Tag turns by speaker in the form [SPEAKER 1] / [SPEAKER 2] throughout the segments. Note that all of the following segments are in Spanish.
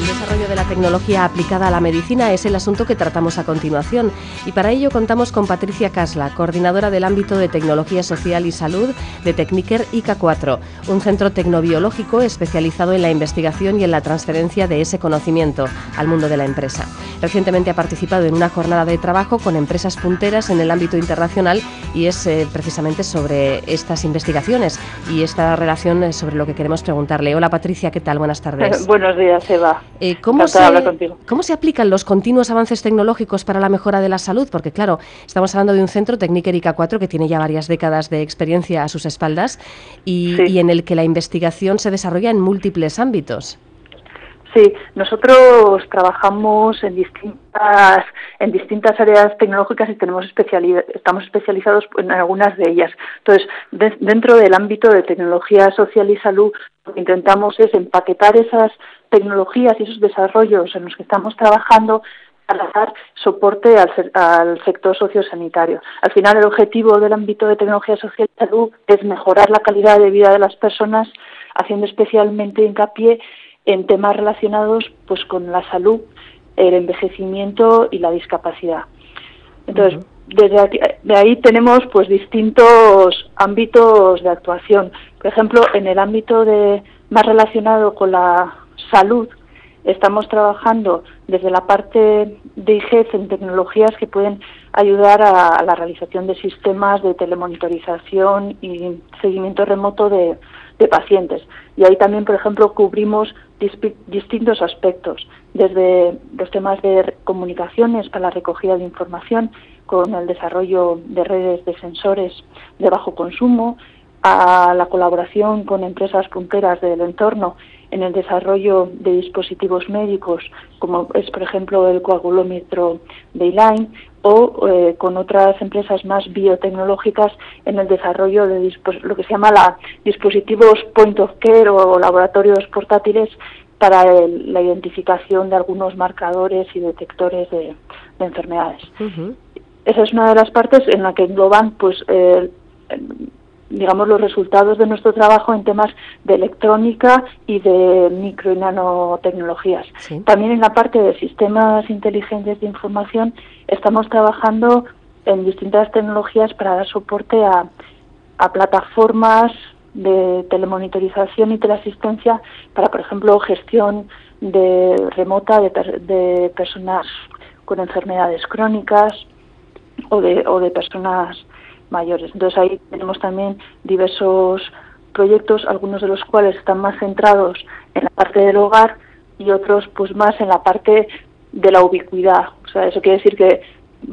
[SPEAKER 1] desarrollo de la tecnología aplicada a la medicina es el asunto que tratamos a continuación y para ello contamos con Patricia Casla, coordinadora del ámbito de Tecnología Social y Salud de Tecniker IK4, un centro tecnobiológico especializado en la investigación y en la transferencia de ese conocimiento al mundo de la empresa. Recientemente ha participado en una jornada de trabajo con empresas punteras en el ámbito internacional y es precisamente sobre estas investigaciones y esta relación sobre lo que queremos preguntarle. Hola Patricia, ¿qué tal? Buenas tardes.
[SPEAKER 2] Buenos días, Eva.
[SPEAKER 1] ¿Cómo se aplican los continuos avances tecnológicos para la mejora de la salud? Porque claro, estamos hablando de un centro Tecniker IK4 que tiene ya varias décadas de experiencia a sus espaldas y en el que la investigación se desarrolla en múltiples ámbitos.
[SPEAKER 2] Sí, nosotros trabajamos en distintas áreas tecnológicas y estamos especializados en algunas de ellas. Entonces, dentro del ámbito de tecnología social y salud, lo que intentamos es empaquetar esas tecnologías y esos desarrollos en los que estamos trabajando para dar soporte al sector sociosanitario. Al final, el objetivo del ámbito de tecnología social y salud es mejorar la calidad de vida de las personas, haciendo especialmente hincapié en temas relacionados pues con la salud, el envejecimiento y la discapacidad. Entonces, de ahí tenemos pues distintos ámbitos de actuación. Por ejemplo, en el ámbito más relacionado con la salud, estamos trabajando desde la parte de IGEF en tecnologías que pueden ayudar a la realización de sistemas de telemonitorización y seguimiento remoto de pacientes. Y ahí también, por ejemplo, cubrimos distintos aspectos, desde los temas de comunicaciones para la recogida de información, con el desarrollo de redes de sensores de bajo consumo, a la colaboración con empresas punteras del entorno en el desarrollo de dispositivos médicos, como es, por ejemplo, el coagulómetro Bayline, o con otras empresas más biotecnológicas en el desarrollo de lo que se llama dispositivos point of care o laboratorios portátiles para la identificación de algunos marcadores y detectores de enfermedades. Esa es una de las partes en la que engloban pues digamos los resultados de nuestro trabajo en temas de electrónica y de micro y nanotecnologías. Sí. También en la parte de sistemas inteligentes de información estamos trabajando en distintas tecnologías para dar soporte a plataformas de telemonitorización y teleasistencia para, por ejemplo, gestión remota de personas con enfermedades crónicas o de personas mayores. Entonces ahí tenemos también diversos proyectos, algunos de los cuales están más centrados en la parte del hogar y otros pues más en la parte de la ubicuidad. O sea, eso quiere decir que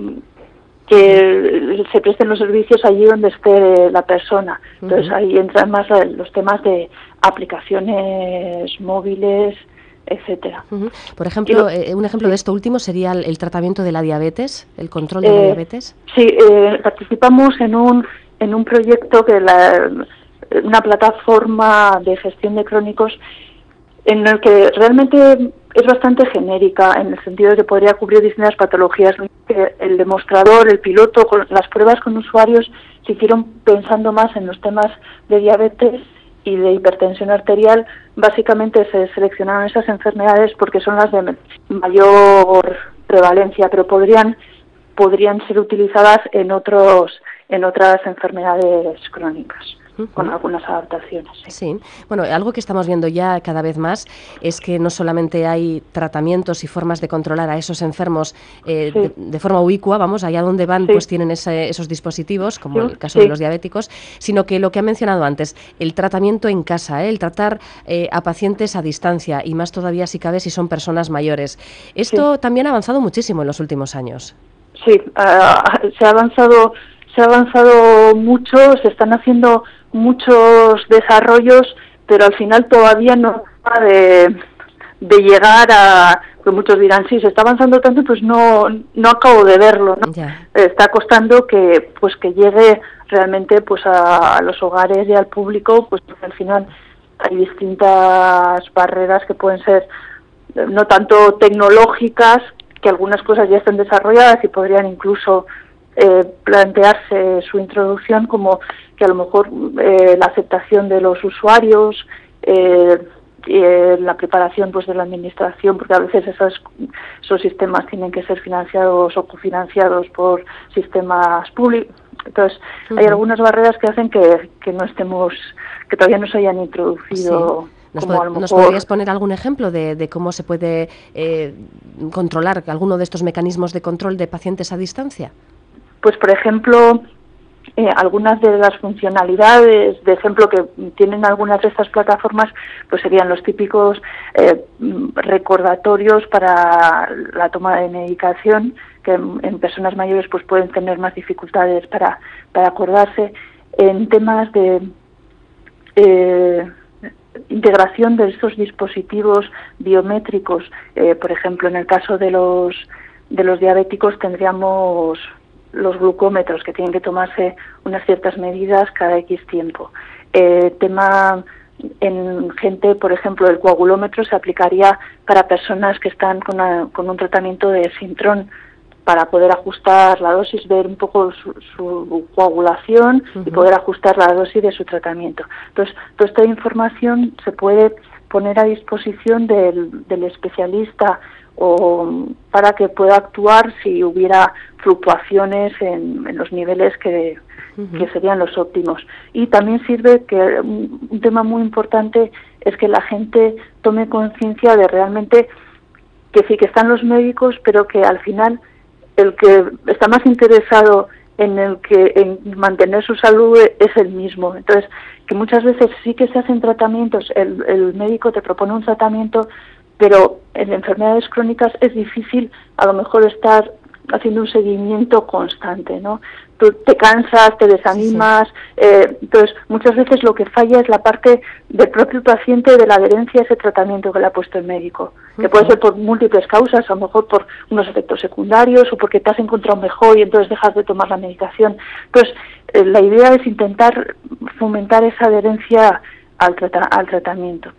[SPEAKER 2] se presten los servicios allí donde esté la persona. Entonces ahí entran más los temas de aplicaciones móviles, etcétera.
[SPEAKER 1] Por ejemplo, un ejemplo de esto último sería el tratamiento de la diabetes, el control de la diabetes.
[SPEAKER 2] Sí, participamos en un proyecto una plataforma de gestión de crónicos en el que realmente es bastante genérica en el sentido de que podría cubrir distintas patologías. El demostrador, el piloto, las pruebas con usuarios se hicieron pensando más en los temas de diabetes y de hipertensión arterial. Básicamente se seleccionaron esas enfermedades porque son las de mayor prevalencia, pero podrían ser utilizadas en otras enfermedades crónicas, con algunas adaptaciones.
[SPEAKER 1] Sí, bueno, algo que estamos viendo ya cada vez más es que no solamente hay tratamientos y formas de controlar a esos enfermos de forma ubicua, vamos, allá donde van pues tienen esos dispositivos, como el caso de los diabéticos, sino que lo que ha mencionado antes, el tratamiento en casa, el tratar a pacientes a distancia y más todavía si cabe si son personas mayores. Esto también ha avanzado muchísimo en los últimos años.
[SPEAKER 2] Sí, se ha avanzado mucho, se están haciendo muchos desarrollos, pero al final todavía no acaba de llegar a, pues muchos dirán, sí, se está avanzando tanto, pues no acabo de verlo, ¿no? Está costando que llegue realmente pues a los hogares y al público, pues porque al final hay distintas barreras que pueden ser no tanto tecnológicas, que algunas cosas ya están desarrolladas y podrían incluso plantearse su introducción, como que a lo mejor la aceptación de los usuarios, la preparación pues de la administración, porque a veces esos sistemas tienen que ser financiados o cofinanciados por sistemas públicos. Entonces, hay algunas barreras que hacen que no estemos, que todavía no se hayan introducido.
[SPEAKER 1] Sí. ¿Nos podrías poner algún ejemplo de cómo se puede controlar alguno de estos mecanismos de control de pacientes a distancia?
[SPEAKER 2] Pues, por ejemplo, algunas de las funcionalidades, de ejemplo, que tienen algunas de estas plataformas, pues serían los típicos recordatorios para la toma de medicación, que en personas mayores pues pueden tener más dificultades para acordarse. En temas de integración de estos dispositivos biométricos, por ejemplo, en el caso de los diabéticos tendríamos los glucómetros, que tienen que tomarse unas ciertas medidas cada X tiempo. Tema en gente, por ejemplo, el coagulómetro se aplicaría para personas que están con un tratamiento de Sintrom, para poder ajustar la dosis, ver un poco su coagulación y poder ajustar la dosis de su tratamiento. Entonces, toda esta información se puede poner a disposición del especialista o para que pueda actuar si hubiera fluctuaciones en los niveles que serían los óptimos. Y también sirve que un tema muy importante es que la gente tome conciencia de realmente que sí que están los médicos, pero que al final el que está más interesado en mantener su salud es el mismo. Entonces, que muchas veces sí que se hacen tratamientos, el médico te propone un tratamiento, pero en enfermedades crónicas es difícil a lo mejor estar haciendo un seguimiento constante, ¿no? Tú te cansas, te desanimas, entonces muchas veces lo que falla es la parte del propio paciente de la adherencia a ese tratamiento que le ha puesto el médico, que puede ser por múltiples causas, a lo mejor por unos efectos secundarios o porque te has encontrado mejor y entonces dejas de tomar la medicación. Entonces, la idea es intentar fomentar esa adherencia al tratamiento.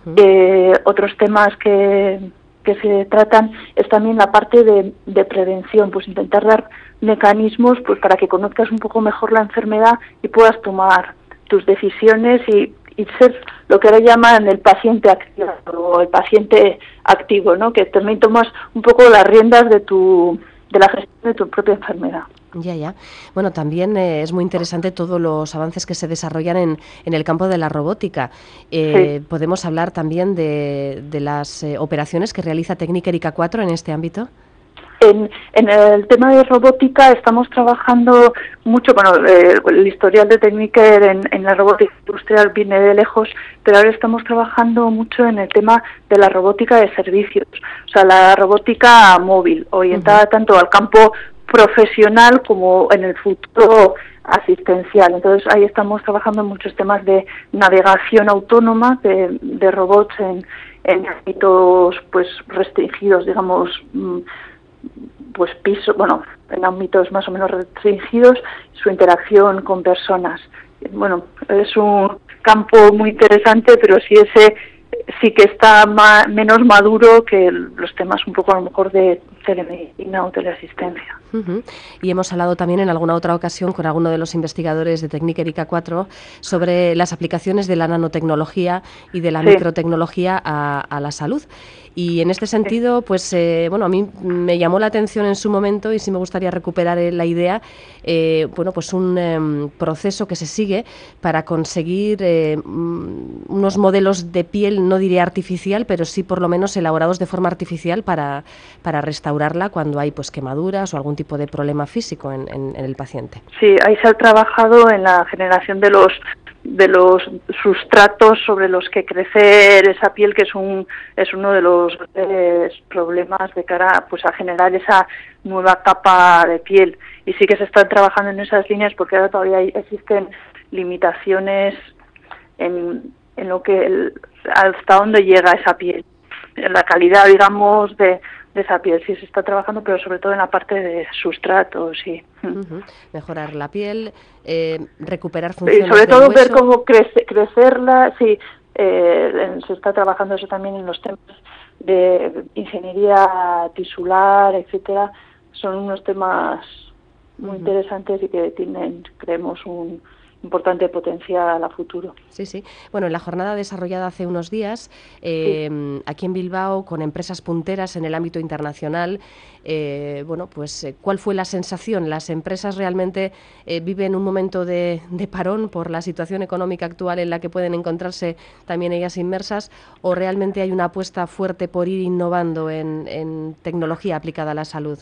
[SPEAKER 2] Otros temas que se tratan es también la parte de prevención, pues intentar dar mecanismos pues para que conozcas un poco mejor la enfermedad y puedas tomar tus decisiones y ser lo que ahora llaman el paciente activo o el paciente activo, ¿no? Que también tomas un poco las riendas de la gestión de tu propia enfermedad.
[SPEAKER 1] Ya. Bueno, también es muy interesante todos los avances que se desarrollan en el campo de la robótica.
[SPEAKER 2] Sí.
[SPEAKER 1] ¿Podemos hablar también de las operaciones que realiza Techniker IK4 en este ámbito?
[SPEAKER 2] En el tema de robótica estamos trabajando mucho, el historial de Techniker en la robótica industrial viene de lejos, pero ahora estamos trabajando mucho en el tema de la robótica de servicios, o sea, la robótica móvil, orientada tanto al campo profesional como en el futuro asistencial. Entonces ahí estamos trabajando en muchos temas de navegación autónoma de robots en ámbitos pues restringidos, digamos, pues en ámbitos más o menos restringidos, su interacción con personas. Bueno, es un campo muy interesante, pero sí que está menos maduro que los temas un poco a lo mejor de telemedicina o teleasistencia.
[SPEAKER 1] Y hemos hablado también en alguna otra ocasión con alguno de los investigadores de Techniker IK4 sobre las aplicaciones de la nanotecnología y de la microtecnología a la salud. Y en este sentido, pues a mí me llamó la atención en su momento y sí me gustaría recuperar la idea, pues un proceso que se sigue para conseguir unos modelos de piel, no diré artificial, pero sí por lo menos elaborados de forma artificial para restaurarla cuando hay pues quemaduras o algún tipo de problema físico en el paciente. Sí,
[SPEAKER 2] ahí se ha trabajado en la generación de los sustratos sobre los que crecer esa piel, que es uno de los problemas de cara pues a generar esa nueva capa de piel. Y sí que se están trabajando en esas líneas porque ahora todavía existen limitaciones en lo que hasta dónde llega esa piel, en la calidad, digamos, de esa piel. Sí se está trabajando, pero sobre todo en la parte de sustratos, sí.
[SPEAKER 1] Mejorar la piel, recuperar funciones
[SPEAKER 2] y sobre
[SPEAKER 1] del
[SPEAKER 2] todo
[SPEAKER 1] hueso.
[SPEAKER 2] Ver cómo crecerla, sí. Se está trabajando eso también en los temas de ingeniería tisular, etcétera. Son unos temas muy interesantes y que tienen, creemos, un importante potencial a futuro.
[SPEAKER 1] Sí, sí. Bueno, en la jornada desarrollada hace unos días, aquí en Bilbao, con empresas punteras en el ámbito internacional, ¿cuál fue la sensación? ¿Las empresas realmente viven un momento de parón por la situación económica actual en la que pueden encontrarse también ellas inmersas, o realmente hay una apuesta fuerte por ir innovando en tecnología aplicada a la salud?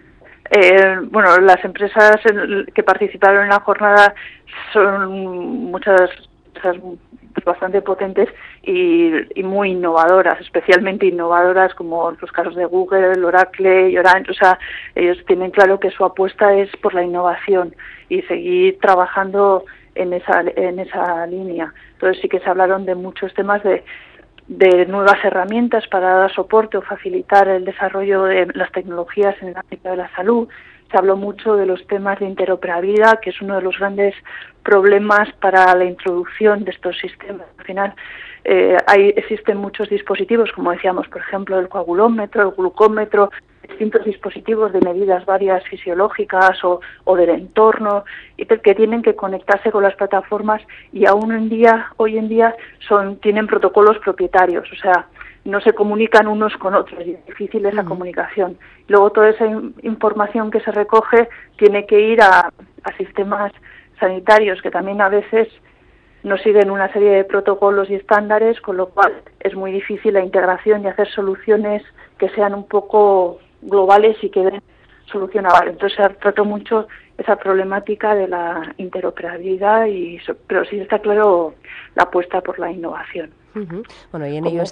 [SPEAKER 2] Las empresas que participaron en la jornada son muchas empresas bastante potentes y muy innovadoras, especialmente innovadoras como los casos de Google, Oracle y Orange. O sea, ellos tienen claro que su apuesta es por la innovación y seguir trabajando en esa línea. Entonces sí que se hablaron de muchos temas de nuevas herramientas para dar soporte o facilitar el desarrollo de las tecnologías en el ámbito de la salud. Se habló mucho de los temas de interoperabilidad, que es uno de los grandes problemas para la introducción de estos sistemas. Al final, existen muchos dispositivos, como decíamos, por ejemplo, el coagulómetro, el glucómetro, distintos dispositivos de medidas varias fisiológicas o del entorno, y que tienen que conectarse con las plataformas, y hoy en día tienen protocolos propietarios, o sea, no se comunican unos con otros y es difícil esa comunicación. Luego toda esa información que se recoge tiene que ir a sistemas sanitarios que también a veces no siguen una serie de protocolos y estándares, con lo cual es muy difícil la integración y hacer soluciones que sean un poco globales y que den solucionables. Entonces se trató mucho esa problemática de la interoperabilidad, pero sí está claro la apuesta por la innovación.
[SPEAKER 1] Bueno, y en ello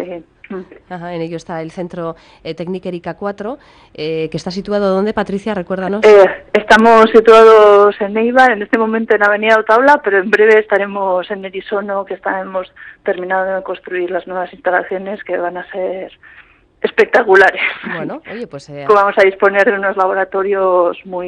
[SPEAKER 1] está el centro Techniker IK4, que está situado ¿dónde, Patricia? Recuérdanos.
[SPEAKER 2] Estamos situados en Eibar, en este momento en Avenida Otaula, pero en breve estaremos en Erisono, que hemos terminado de construir las nuevas instalaciones que van a ser espectaculares.
[SPEAKER 1] Bueno, oye, pues
[SPEAKER 2] vamos a disponer de unos laboratorios muy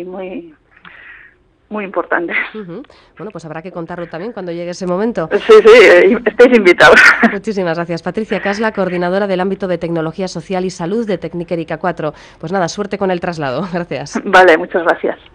[SPEAKER 2] importantes.
[SPEAKER 1] Bueno, pues habrá que contarlo también cuando llegue ese momento.
[SPEAKER 2] Sí, estáis invitados.
[SPEAKER 1] Muchísimas gracias. Patricia Casla, coordinadora del ámbito de tecnología social y salud de Techniker IK4. Pues nada, suerte con el traslado. Gracias.
[SPEAKER 2] Vale, muchas gracias.